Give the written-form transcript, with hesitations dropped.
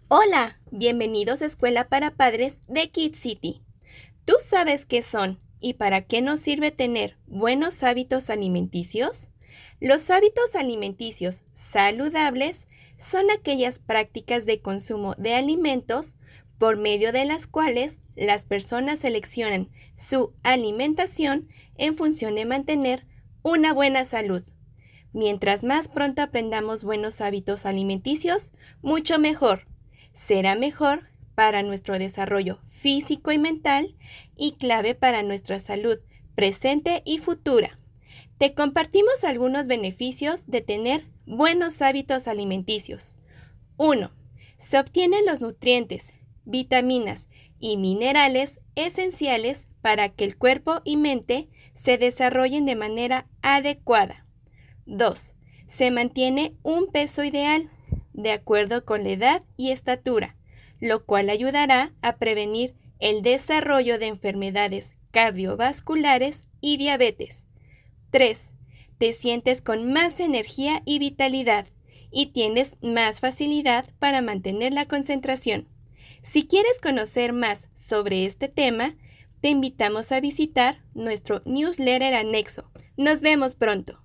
Hola, bienvenidos a Escuela para Padres de Kid City. ¿Tú sabes qué son y para qué nos sirve tener buenos hábitos alimenticios? Los hábitos alimenticios saludables son aquellas prácticas de consumo de alimentos por medio de las cuales las personas seleccionan su alimentación en función de mantener una buena salud. Mientras más pronto aprendamos buenos hábitos alimenticios, mucho mejor. Será mejor para nuestro desarrollo físico y mental y clave para nuestra salud presente y futura. Te compartimos algunos beneficios de tener buenos hábitos alimenticios. 1. Se obtienen los nutrientes, vitaminas y minerales esenciales para que el cuerpo y mente se desarrollen de manera adecuada. 2. Se mantiene un peso ideal, de acuerdo con la edad y estatura, lo cual ayudará a prevenir el desarrollo de enfermedades cardiovasculares y diabetes. 3. Te sientes con más energía y vitalidad y tienes más facilidad para mantener la concentración. Si quieres conocer más sobre este tema, te invitamos a visitar nuestro newsletter anexo. Nos vemos pronto.